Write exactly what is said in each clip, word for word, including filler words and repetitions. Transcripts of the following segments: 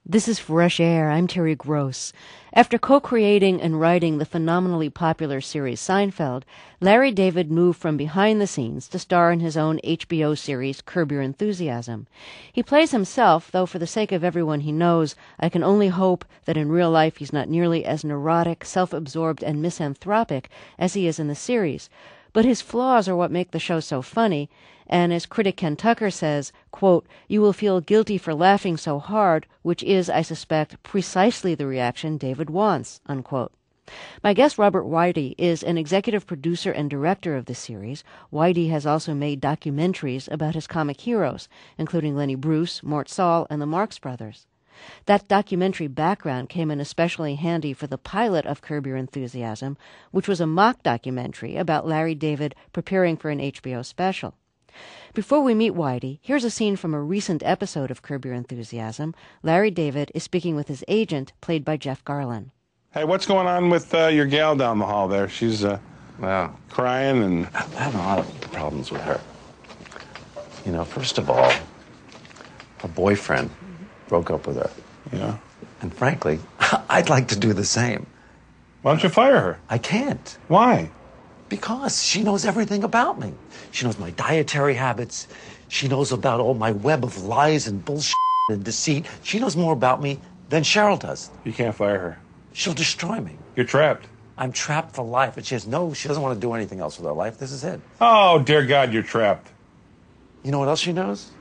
This is Fresh Air. I'm Terry Gross. After co-creating and writing the phenomenally popular series Seinfeld, Larry David moved from behind the scenes to star in his own H B O series Curb Your Enthusiasm. He plays himself, though for the sake of everyone he knows, I can only hope that in real life he's not nearly as neurotic, self-absorbed, and misanthropic as he is in the series. But his flaws are what make the show so funny, and as critic Ken Tucker says, quote, "You will feel guilty for laughing so hard, which is, I suspect, precisely the reaction David wants," unquote. My guest, Robert Whitey, is an executive producer and director of the series. Whitey has also made documentaries about his comic heroes, including Lenny Bruce, Mort Sahl, and the Marx Brothers. That documentary background came in especially handy for the pilot of Curb Your Enthusiasm, which was a mock documentary about Larry David preparing for an H B O special. Before we meet Whitey, here's a scene from a recent episode of Curb Your Enthusiasm. Larry David is speaking with his agent, played by Jeff Garlin. Hey, what's going on with uh, your gal down the hall there? She's uh, well, crying and... I'm having a lot of problems with her. You know, first of all, her boyfriend broke up with her. Yeah. And frankly, I'd like to do the same. Why don't you fire her? I can't. Why? Because she knows everything about me. She knows my dietary habits. She knows about all my web of lies and bullshit and deceit. She knows more about me than Cheryl does. You can't fire her. She'll destroy me. You're trapped. I'm trapped for life, and she has no, she doesn't want to do anything else with her life. This is it. Oh, dear God, you're trapped. You know what else she knows?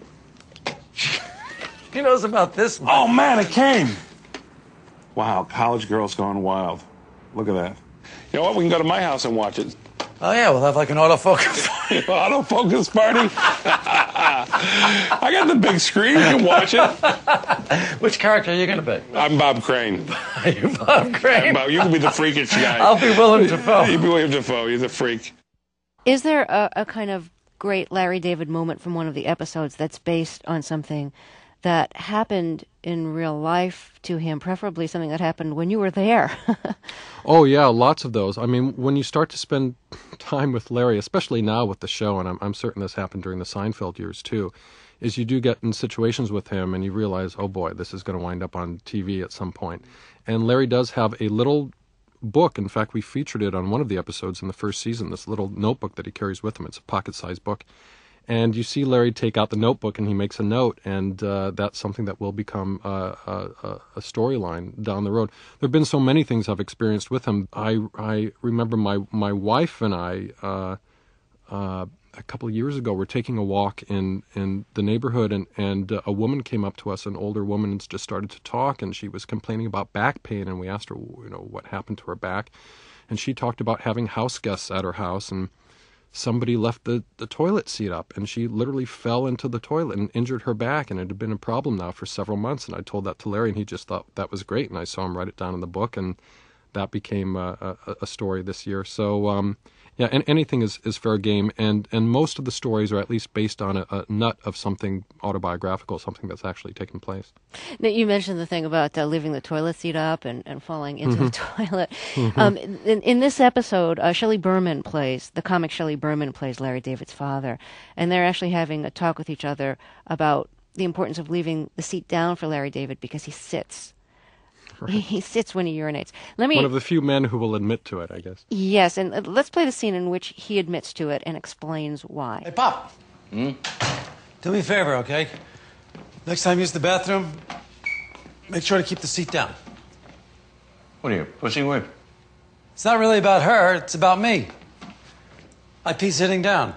She knows about this one. Oh, man, it came. Wow, college girl's gone wild. Look at that. You know what? We can go to my house and watch it. Oh, yeah, we'll have like an autofocus. Autofocus party? I got the big screen. You can watch it. Which character are you going to be? I'm Bob Crane. You're Bob Crane? Bob, you can be the freakish guy. I'll be Willem Dafoe. You be Willem Dafoe. You're the freak. Is there a, a kind of great Larry David moment from one of the episodes that's based on something that happened in real life to him, preferably something that happened when you were there? Oh, yeah, lots of those. I mean, when you start to spend time with Larry, especially now with the show, and I'm, I'm certain this happened during the Seinfeld years too, is you do get in situations with him and you realize, oh boy, this is going to wind up on T V at some point. And Larry does have a little book. In fact, we featured it on one of the episodes in the first season, this little notebook that he carries with him. It's a pocket-sized book. And you see Larry take out the notebook and he makes a note, and uh, that's something that will become uh, a, a storyline down the road. There have been so many things I've experienced with him. I, I remember my, my wife and I, uh, uh, a couple of years ago, were taking a walk in, in the neighborhood, and, and uh, a woman came up to us, an older woman, and just started to talk, and she was complaining about back pain, and we asked her, you know, what happened to her back. And she talked about having house guests at her house, and somebody left the, the toilet seat up, and she literally fell into the toilet and injured her back, and it had been a problem now for several months. And I told that to Larry, and he just thought that was great, and I saw him write it down in the book, and that became a, a, a story this year. So, um, yeah, and anything is, is fair game, and, and most of the stories are at least based on a, a nut of something autobiographical, something that's actually taken place. Now, you mentioned the thing about uh, leaving the toilet seat up and, and falling into Mm-hmm. the toilet. Mm-hmm. Um, in, in this episode, uh, Shelley Berman plays, the comic Shelley Berman plays Larry David's father, and they're actually having a talk with each other about the importance of leaving the seat down for Larry David because he sits. Right. He, he sits when he urinates. Let me. One of the few men who will admit to it, I guess. Yes, and uh, let's play the scene in which he admits to it and explains why. Hey, Pop. Hmm? Do me a favor, okay? Next time you use the bathroom, make sure to keep the seat down. What are you, pushing with? It's not really about her, it's about me. I pee sitting down.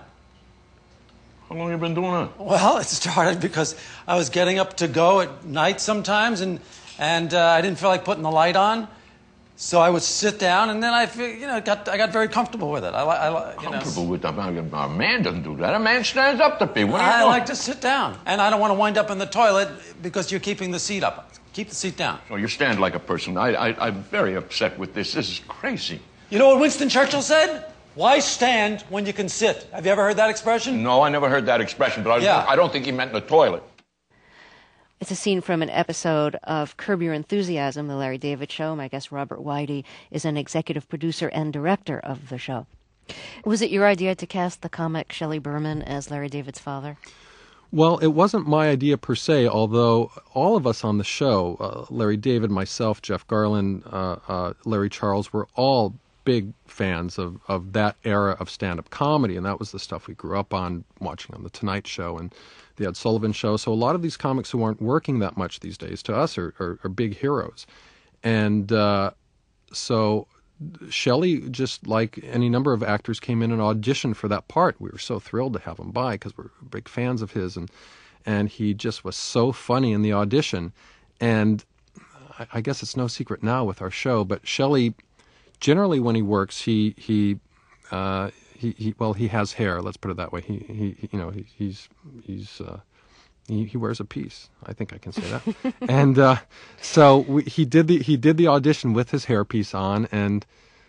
How long have you been doing that? Well, it started because I was getting up to go at night sometimes, and and uh, I didn't feel like putting the light on, so I would sit down, and then I, feel, you know, got I got very comfortable with it. I, I, I you Comfortable know, with that? A man doesn't do that. A man stands up to pee. What are you I doing? like to sit down, and I don't want to wind up in the toilet because you're keeping the seat up. Keep the seat down. Oh, you stand like a person. I, I, I'm very upset with this. This is crazy. You know what Winston Churchill said? Why stand when you can sit? Have you ever heard that expression? No, I never heard that expression, but I, Yeah. I don't think he meant in the toilet. It's a scene from an episode of Curb Your Enthusiasm, the Larry David Show. My guest, Robert Whitey, is an executive producer and director of the show. Was it your idea to cast the comic Shelley Berman as Larry David's father? Well, it wasn't my idea per se, although all of us on the show, uh, Larry David, myself, Jeff Garlin, uh, uh, Larry Charles, were all big fans of, of that era of stand-up comedy, and that was the stuff we grew up on, watching on The Tonight Show and The Ed Sullivan Show. So a lot of these comics who aren't working that much these days, to us, are, are, are big heroes. And uh, so Shelley, just like any number of actors, came in and auditioned for that part. We were so thrilled to have him by because we're big fans of his, and and he just was so funny in the audition. And I, I guess it's no secret now with our show, but Shelley, generally when he works, he he uh, he, he well he has hair. Let's put it that way. He he, he you know he, he's he's. Uh, He, he wears a piece. I think I can say that. and uh, so we, he did the he did the audition with his hairpiece on, and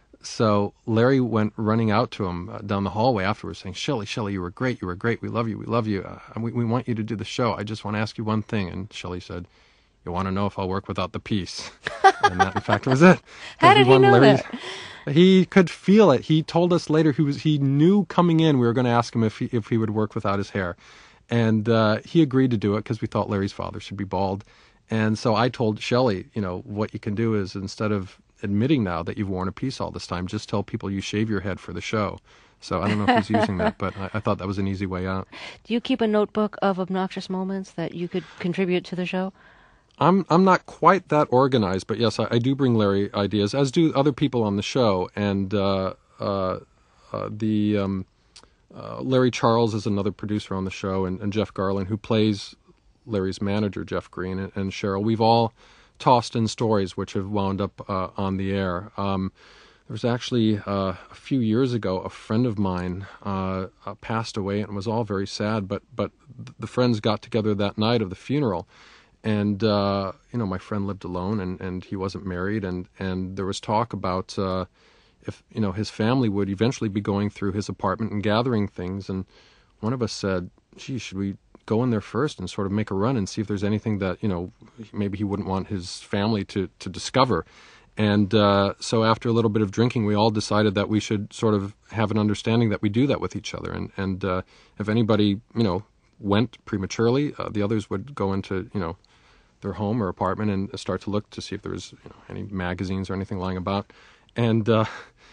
so Larry went running out to him uh, down the hallway afterwards, saying, "Shelley, Shelley, you were great. You were great. We love you. We love you. Uh, we we want you to do the show. I just want to ask you one thing." And Shelley said, "You want to know if I'll work without the piece?" And that, in fact, was it. How did he know Larry's, that? He could feel it. He told us later he was he knew coming in we were going to ask him if he, if he would work without his hair. And uh, he agreed to do it because we thought Larry's father should be bald. And so I told Shelley, you know, what you can do is instead of admitting now that you've worn a piece all this time, just tell people you shave your head for the show. So I don't know if he's using that, but I, I thought that was an easy way out. Do you keep a notebook of obnoxious moments that you could contribute to the show? I'm I'm not quite that organized, but yes, I, I do bring Larry ideas, as do other people on the show. And uh, uh, uh, the... Um, Uh, Larry Charles is another producer on the show, and, and Jeff Garlin, who plays Larry's manager, Jeff Green, and, and Cheryl. We've all tossed in stories which have wound up uh, on the air. Um, there was actually, uh, a few years ago, a friend of mine uh, uh, passed away, and it was all very sad, but, but the friends got together that night of the funeral, and, uh, you know, my friend lived alone, and, and he wasn't married, and, and there was talk about... Uh, if, you know, his family would eventually be going through his apartment and gathering things. And one of us said, gee, should we go in there first and sort of make a run and see if there's anything that, you know, maybe he wouldn't want his family to, to discover. And uh, so after a little bit of drinking, we all decided that we should sort of have an understanding that we do that with each other. And, and uh, if anybody, you know, went prematurely, uh, the others would go into, you know, their home or apartment and start to look to see if there was, you know, any magazines or anything lying about. And uh,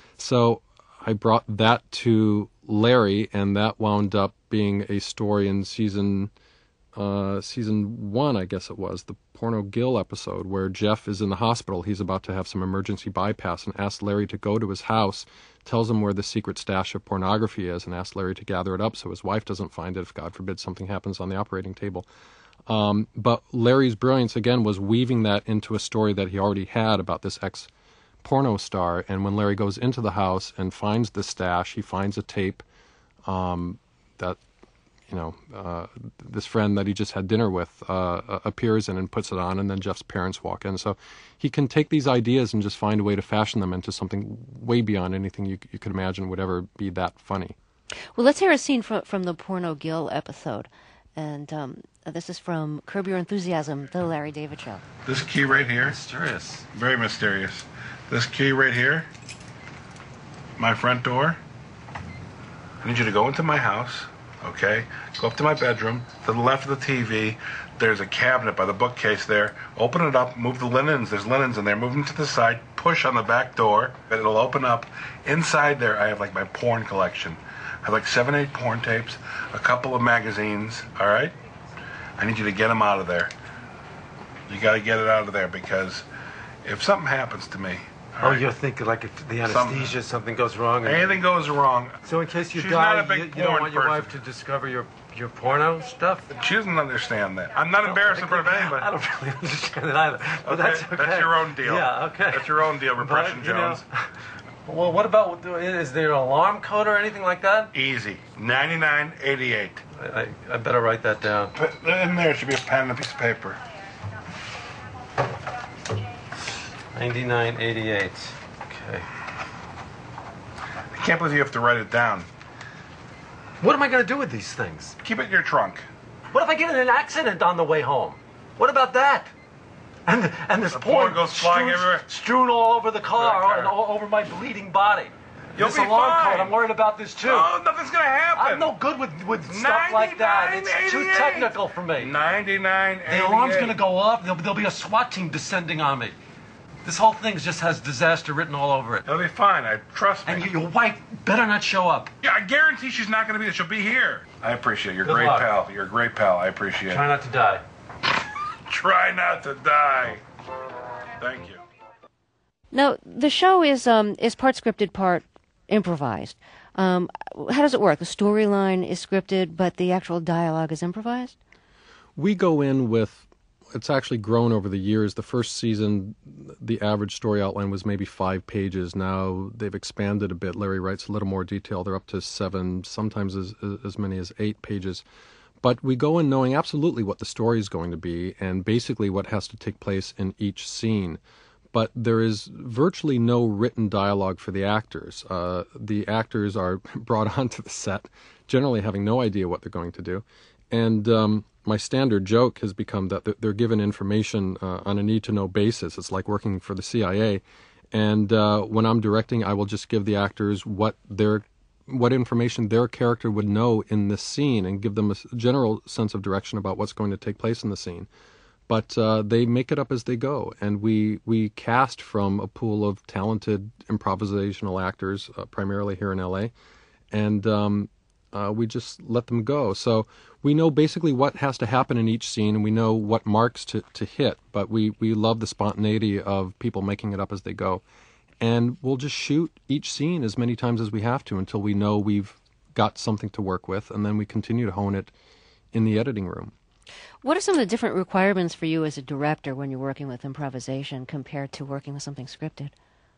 so I brought that to Larry, and that wound up being a story in season uh, season one, I guess it was, the Porno Gill episode, where Jeff is in the hospital. He's about to have some emergency bypass and asks Larry to go to his house, tells him where the secret stash of pornography is, and asks Larry to gather it up so his wife doesn't find it if, God forbid, something happens on the operating table. Um, but Larry's brilliance, again, was weaving that into a story that he already had about this ex porno star, and when Larry goes into the house and finds the stash, he finds a tape um, that, you know, uh, this friend that he just had dinner with uh, appears in and puts it on, and then Jeff's parents walk in. So he can take these ideas and just find a way to fashion them into something way beyond anything you, you could imagine would ever be that funny. Well, let's hear a scene from, from the Porno Gill episode. And um, this is from Curb Your Enthusiasm, The Larry David Show. This key right here, Mysterious. very mysterious. This key right here, my front door. I need you to go into my house, okay? Go up to my bedroom, to the left of the T V. There's a cabinet by the bookcase there. Open it up, move the linens. There's linens in there. Move them to the side. Push on the back door, and it'll open up. Inside there, I have like my porn collection. I have like seven, eight porn tapes, a couple of magazines, all right? I need you to get them out of there. You got to get it out of there because if something happens to me, Oh, right, you're thinking like if the anesthesia, something goes wrong. And anything goes wrong. So in case you She's die, not a big you, you porn don't want your person. wife to discover your, your porno stuff? She doesn't understand that. I'm not embarrassed in front of anybody. I don't really understand it either. But Okay, that's okay. that's your own deal. Yeah, okay. That's your own deal, Repression But, you know, Jones. well, what about, is there an alarm code or anything like that? Easy. ninety-nine eighty-eight. I, I, I better write that down. But in there should be a pen and a piece of paper. ninety-nine eighty-eight. Okay. I can't believe you have to write it down. What am I going to do with these things? Keep it in your trunk. What if I get in an accident on the way home? What about that? And and this The porn porn goes flying strewn, everywhere. strewn all over the car, Over the car. and all over my bleeding body. You'll this be alarm fine. code, I'm worried about this too. Oh, nothing's gonna happen. I'm no good with, with stuff like that. It's too eighty-eight. technical for me. ninety-nine, The alarm's going to go off. There'll, there'll be a SWAT team descending on me. This whole thing just has disaster written all over it. It'll be fine. I trust me. And you, your wife better not show up. Yeah, I guarantee she's not going to be there. She'll be here. I appreciate it. You're a Good great luck. pal. You're a great pal. I appreciate Try it. not to die. Try not to die. Thank you. Now, the show is um, is part scripted, part improvised. Um, how does it work? The storyline is scripted, but the actual dialogue is improvised? We go in with, it's actually grown over the years. The first season, the average story outline was maybe five pages. Now they've expanded a bit. Larry writes a little more detail. They're up to seven, sometimes as, as many as eight pages. But we go in knowing absolutely what the story is going to be and basically what has to take place in each scene. But there is virtually no written dialogue for the actors. Uh, the actors are brought onto the set, generally having no idea what they're going to do. And um, my standard joke has become that they're given information uh, on a need-to-know basis. It's like working for the C I A. And uh, when I'm directing, I will just give the actors what their what information their character would know in this scene and give them a general sense of direction about what's going to take place in the scene. But uh, they make it up as they go, and we we cast from a pool of talented improvisational actors, uh, primarily here in L A, and um, uh, we just let them go. So we know basically what has to happen in each scene, and we know what marks to, to hit, but we, we love the spontaneity of people making it up as they go. And we'll just shoot each scene as many times as we have to until we know we've got something to work with, and then we continue to hone it in the editing room. What are some of the different requirements for you as a director when you're working with improvisation compared to working with something scripted?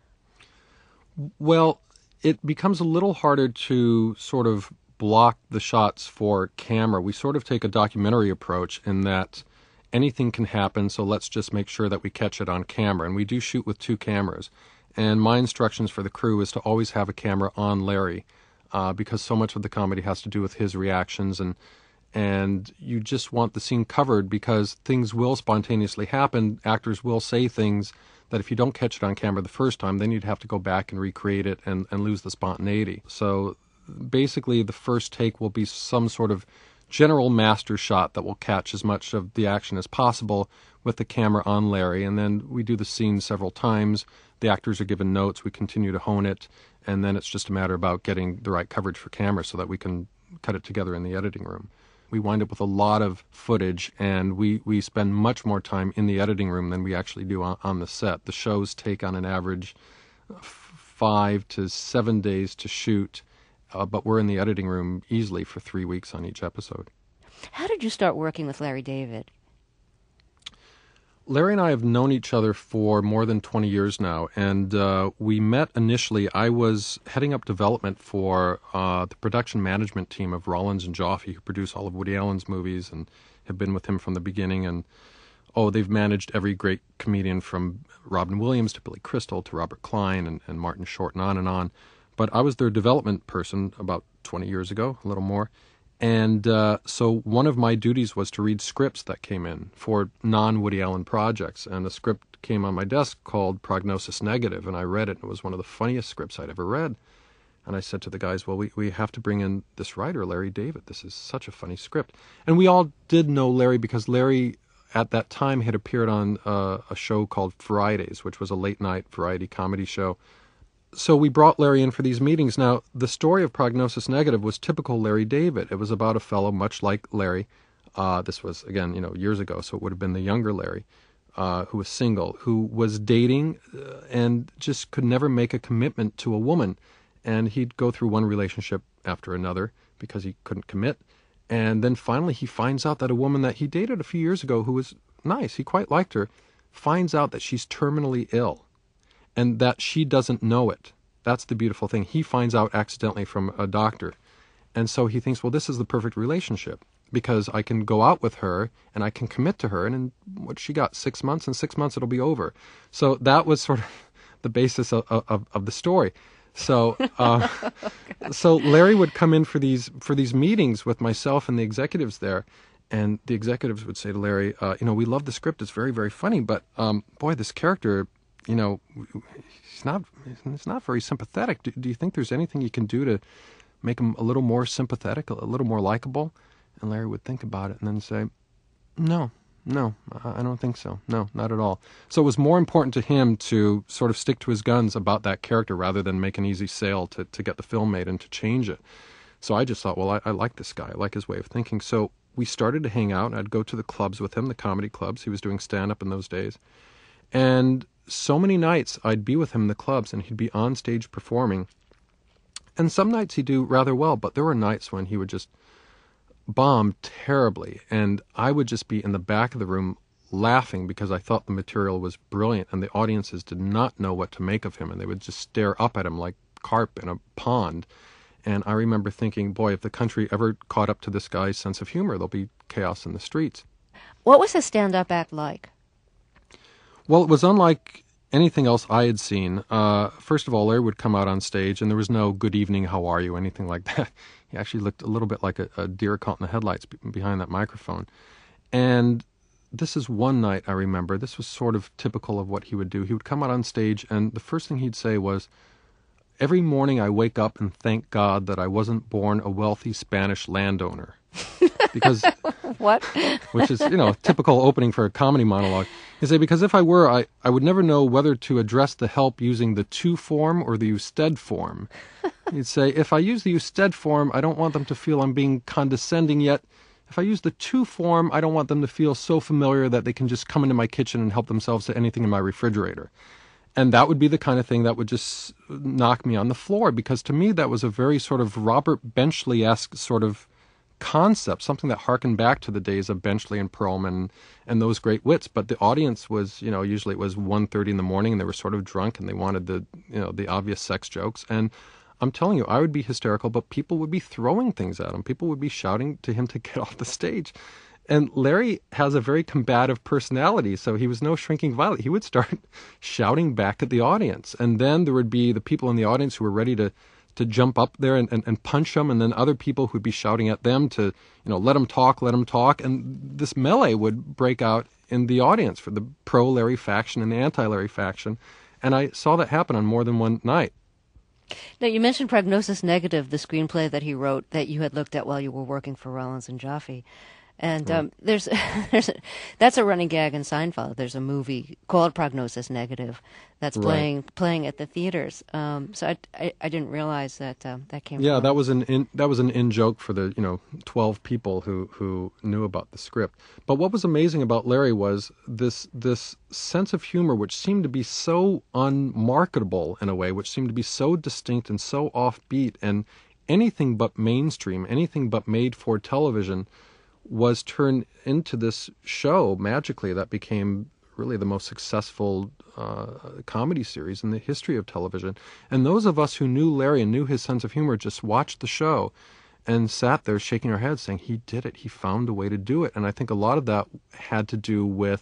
Well, it becomes a little harder to sort of block the shots for camera. We sort of take a documentary approach in that anything can happen, so let's just make sure that we catch it on camera. And we do shoot with two cameras. And my instructions for the crew is to always have a camera on Larry, uh, because so much of the comedy has to do with his reactions, and and you just want the scene covered because things will spontaneously happen. Actors will say things that if you don't catch it on camera the first time, then you'd have to go back and recreate it and, and lose the spontaneity. So basically the first take will be some sort of general master shot that will catch as much of the action as possible with the camera on Larry, and then we do the scene several times. The actors are given notes, we continue to hone it, and then it's just a matter about getting the right coverage for camera so that we can cut it together in the editing room. We wind up with a lot of footage, and we, we spend much more time in the editing room than we actually do on, on the set. The shows take on an average five to seven days to shoot, uh, but we're in the editing room easily for three weeks on each episode. How did you start working with Larry David? Larry and I have known each other for more than twenty years now, and uh, we met initially. I was heading up development for uh, the production management team of Rollins and Joffe, who produce all of Woody Allen's movies and have been with him from the beginning. And oh, they've managed every great comedian from Robin Williams to Billy Crystal to Robert Klein and, and Martin Short and on and on. But I was their development person about twenty years ago, a little more. And uh, so one of my duties was to read scripts that came in for non-Woody Allen projects. And a script came on my desk called Prognosis Negative, and I read it, and it was one of the funniest scripts I'd ever read. And I said to the guys, well, we, we have to bring in this writer, Larry David. This is such a funny script. And we all did know Larry because Larry, at that time, had appeared on uh, a show called Fridays, which was a late-night variety comedy show. So we brought Larry in for these meetings. Now, the story of Prognosis Negative was typical Larry David. It was about a fellow much like Larry. Uh, this was, again, you know, years ago, so it would have been the younger Larry, uh, who was single, who was dating uh, and just could never make a commitment to a woman. And he'd go through one relationship after another because he couldn't commit. And then finally he finds out that a woman that he dated a few years ago who was nice, he quite liked her, finds out that she's terminally ill. And that she doesn't know it. That's the beautiful thing. He finds out accidentally from a doctor. And so he thinks, well, this is the perfect relationship because I can go out with her and I can commit to her. And in what she got, six months, in six months it'll be over. So that was sort of the basis of, of, of the story. So uh, so Larry would come in for these for these meetings with myself and the executives there. And the executives would say to Larry, uh, you know, we love the script. It's very, very funny. But, um, boy, this character you know, he's not he's not very sympathetic. Do, do you think there's anything you can do to make him a little more sympathetic, a little more likable?" And Larry would think about it and then say, "No, no, I don't think so. No, not at all." So it was more important to him to sort of stick to his guns about that character rather than make an easy sale to, to get the film made and to change it. So I just thought, well, I, I like this guy. I like his way of thinking. So we started to hang out. I'd go to the clubs with him, the comedy clubs. He was doing stand-up in those days. And so many nights I'd be with him in the clubs and he'd be on stage performing. And some nights he'd do rather well, but there were nights when he would just bomb terribly. And I would just be in the back of the room laughing because I thought the material was brilliant and the audiences did not know what to make of him. And they would just stare up at him like carp in a pond. And I remember thinking, boy, if the country ever caught up to this guy's sense of humor, there'll be chaos in the streets. What was his stand-up act like? Well, it was unlike anything else I had seen. Uh, first of all, Larry would come out on stage, and there was no "good evening, how are you," anything like that. He actually looked a little bit like a, a deer caught in the headlights behind that microphone. And this is one night I remember. This was sort of typical of what he would do. He would come out on stage, and the first thing he'd say was, "Every morning I wake up and thank God that I wasn't born a wealthy Spanish landowner." Because what? Which is, you know, typical opening for a comedy monologue. He'd say, because if I were, I, I would never know whether to address the help using the to form or the usted form. He'd say, if I use the usted form, I don't want them to feel I'm being condescending, yet if I use the to form, I don't want them to feel so familiar that they can just come into my kitchen and help themselves to anything in my refrigerator. And that would be the kind of thing that would just knock me on the floor, because to me that was a very sort of Robert Benchley-esque sort of concept, something that harkened back to the days of Benchley and Perlman and those great wits. But the audience was, you know, usually it was one thirty in the morning and they were sort of drunk and they wanted the, you know, the obvious sex jokes. And I'm telling you, I would be hysterical, but people would be throwing things at him. People would be shouting to him to get off the stage. And Larry has a very combative personality, so he was no shrinking violet. He would start shouting back at the audience. And then there would be the people in the audience who were ready to, to jump up there and, and, and punch him, and then other people who would be shouting at them to, you know, let him talk, let him talk. And this melee would break out in the audience for the pro-Larry faction and the anti-Larry faction. And I saw that happen on more than one night. Now, you mentioned Prognosis Negative, the screenplay that he wrote that you had looked at while you were working for Rollins and Jaffe. And um, there's, there's a, that's a running gag in Seinfeld. There's a movie called Prognosis Negative that's playing Right. playing at the theaters. Um, so I, I, I didn't realize that um, that came. Yeah, from that was an in, that was an in joke for the, you know, twelve people who, who knew about the script. But what was amazing about Larry was this this sense of humor, which seemed to be so unmarketable in a way, which seemed to be so distinct and so offbeat, and anything but mainstream, anything but made for television, was turned into this show magically that became really the most successful uh, comedy series in the history of television. And those of us who knew Larry and knew his sense of humor just watched the show and sat there shaking our heads saying, he did it. He found a way to do it. And I think a lot of that had to do with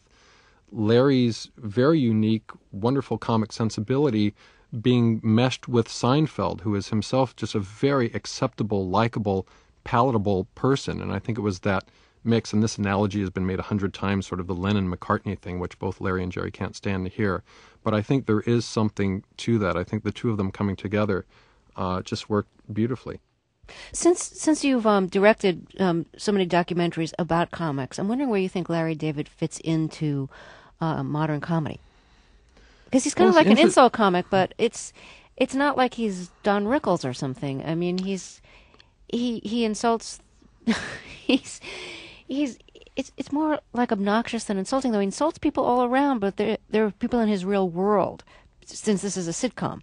Larry's very unique, wonderful comic sensibility being meshed with Seinfeld, who is himself just a very acceptable, likable, palatable person. And I think it was that mix, and this analogy has been made a hundred times, sort of the Lennon-McCartney thing, which both Larry and Jerry can't stand to hear. But I think there is something to that. I think the two of them coming together uh, just worked beautifully. Since since you've um, directed um, so many documentaries about comics, I'm wondering where you think Larry David fits into uh, modern comedy. Because he's kind Well, of like it's an inter- insult comic, but it's it's not like he's Don Rickles or something. I mean, he's he he insults. he's he's it's it's more like obnoxious than insulting, though. He insults people all around, but there there are people in his real world. Since this is a sitcom,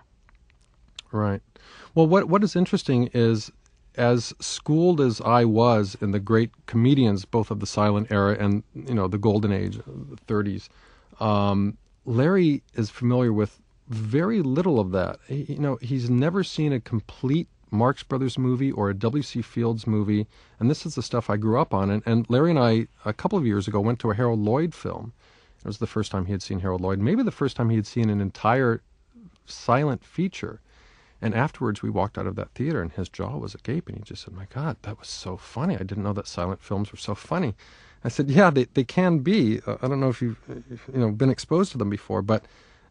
Right. Well, what what is interesting is, as schooled as I was in the great comedians, both of the silent era and, you know, the golden age, the thirties, um, Larry is familiar with very little of that. He, you know, he's never seen a complete Marx Brothers movie or a W C Fields movie, and this is the stuff I grew up on. And, and Larry and I, a couple of years ago, went to a Harold Lloyd film. It was the first time he had seen Harold Lloyd, maybe the first time he had seen an entire silent feature. And afterwards, we walked out of that theater, and his jaw was agape, and he just said, "My God, that was so funny. I didn't know that silent films were so funny." I said, "Yeah, they, they can be. Uh, I don't know if you've you know been exposed to them before, but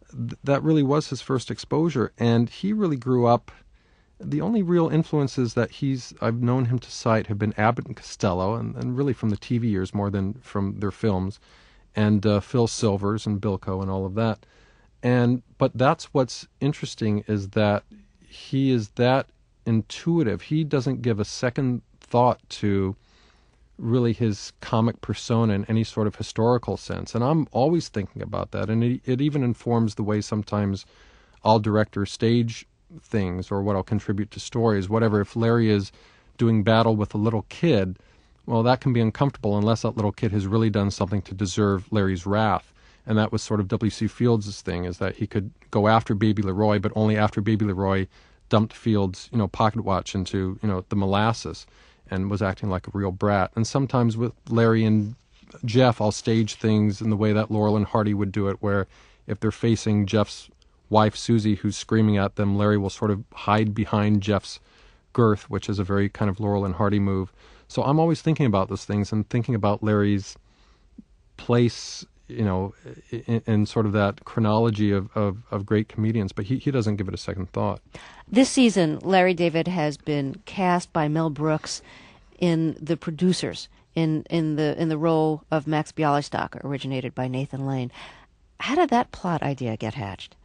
th- that really was his first exposure. And he really grew up. The only real influences that he's I've known him to cite have been Abbott and Costello, and, and really from the T V years more than from their films, and uh, Phil Silvers and Bilko and all of that. And but that's what's interesting, is that he is that intuitive. He doesn't give a second thought to really his comic persona in any sort of historical sense. And I'm always thinking about that. And it, it even informs the way sometimes I'll direct or stage things, or what I'll contribute to stories, whatever. If Larry is doing battle with a little kid, well, that can be uncomfortable unless that little kid has really done something to deserve Larry's wrath. And that was sort of W C Fields' thing, is that he could go after Baby Leroy, but only after Baby Leroy dumped Fields, you know, pocket watch into, you know, the molasses and was acting like a real brat. And sometimes with Larry and Jeff, I'll stage things in the way that Laurel and Hardy would do it, where if they're facing Jeff's wife, Susie, who's screaming at them, Larry will sort of hide behind Jeff's girth, which is a very kind of Laurel and Hardy move. So I'm always thinking about those things and thinking about Larry's place, you know, in, in sort of that chronology of, of, of great comedians, but he, he doesn't give it a second thought. This season, Larry David has been cast by Mel Brooks in The Producers, in, in the in the role of Max Bialystock, originated by Nathan Lane. How did that plot idea get hatched?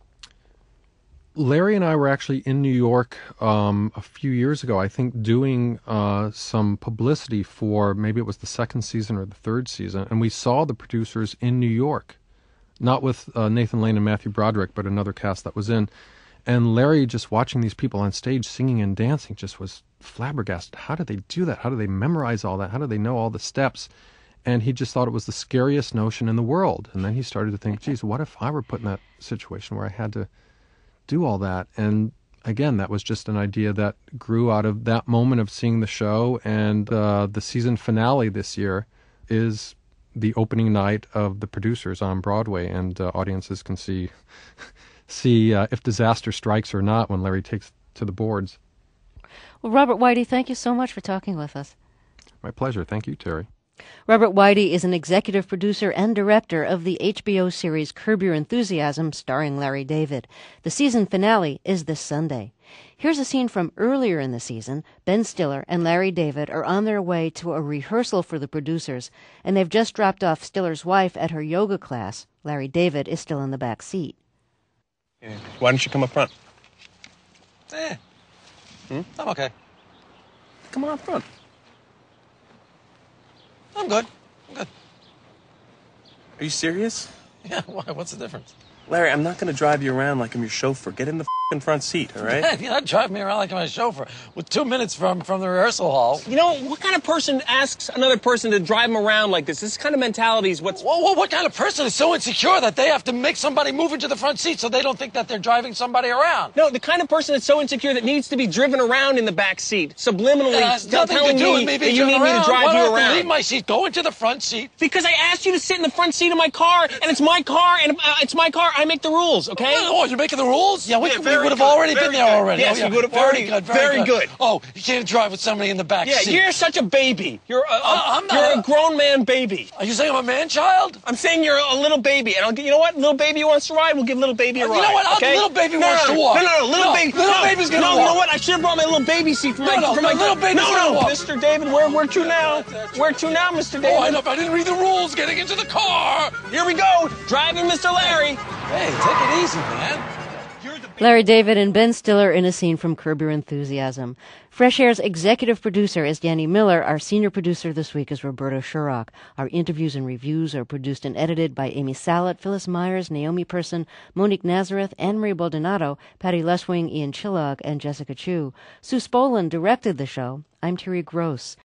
Larry and I were actually in New York um, a few years ago, I think, doing uh, some publicity for, maybe it was the second season or the third season, and we saw The Producers in New York, not with uh, Nathan Lane and Matthew Broderick, but another cast that was in. And Larry, just watching these people on stage singing and dancing, just was flabbergasted. How did they do that? How do they memorize all that? How do they know all the steps? And he just thought it was the scariest notion in the world. And then he started to think, geez, what if I were put in that situation where I had to do all that? And again, that was just an idea that grew out of that moment of seeing the show. And uh, the season finale this year is the opening night of The Producers on Broadway, and uh, audiences can see see uh, if disaster strikes or not when Larry takes to the boards. Well, Robert Whitey, thank you so much for talking with us. My pleasure. Thank you, Terry. Robert Whitey is an executive producer and director of the H B O series Curb Your Enthusiasm, starring Larry David. The season finale is this Sunday. Here's a scene from earlier in the season. Ben Stiller and Larry David are on their way to a rehearsal for The Producers, and they've just dropped off Stiller's wife at her yoga class. Larry David is still in the back seat. Yeah. Why don't you come up front? Eh, Hmm? I'm okay. Come on up front. I'm good. I'm good. Are you serious? Yeah, why? What's the difference? Larry, I'm not going to drive you around like I'm your chauffeur. Get in the f***ing front seat, all right? You're not driving me around like I'm a chauffeur with two minutes from, from the rehearsal hall. You know, what kind of person asks another person to drive them around like this? This kind of mentality is what's... Whoa, whoa, what kind of person is so insecure that they have to make somebody move into the front seat so they don't think that they're driving somebody around? No, the kind of person that's so insecure that needs to be driven around in the back seat, subliminally It has nothing telling to do me with me that being you need driven me to around. drive Why do I you have to around. leave my seat, go into the front seat? Because I asked you to sit in the front seat of my car, and it's my car, and uh, it's my car. I make the rules, okay? Oh, you're making the rules? Yeah, we, Yeah, we very would have good, already been very there good. already. Yes, oh, yeah. we would have very already- good, very, very good. good. Oh, you can't drive with somebody in the back Yeah, seat. you're such a baby. You're a, a- Uh, I'm not you're a- a grown man baby. Are you saying I'm a man-child? I'm saying you're a little baby, and I'll get, you know what? Little baby wants to ride. We'll give little baby a You ride. know what? I'll- okay? little baby no, wants no, to walk. No, no, no. Little No, baby. little no, baby's gonna no, walk. You know what? I should have brought my little baby seat for my. No, no, for my the little baby's no, gonna no, walk. Mister David, where where to now? Where to now, Mister David? Oh, I know, but I didn't read the rules getting into the car. Here we go, driving Mister Larry. Hey, take it easy, man. Larry David and Ben Stiller in a scene from Curb Your Enthusiasm. Fresh Air's executive producer is Danny Miller. Our senior producer this week is Roberto Shurrock. Our interviews and reviews are produced and edited by Amy Salet, Phyllis Myers, Naomi Person, Monique Nazareth, Anne-Marie Baldonado, Patty Leswing, Ian Chillog, and Jessica Chu. Sue Spolin directed the show. I'm Terry Gross.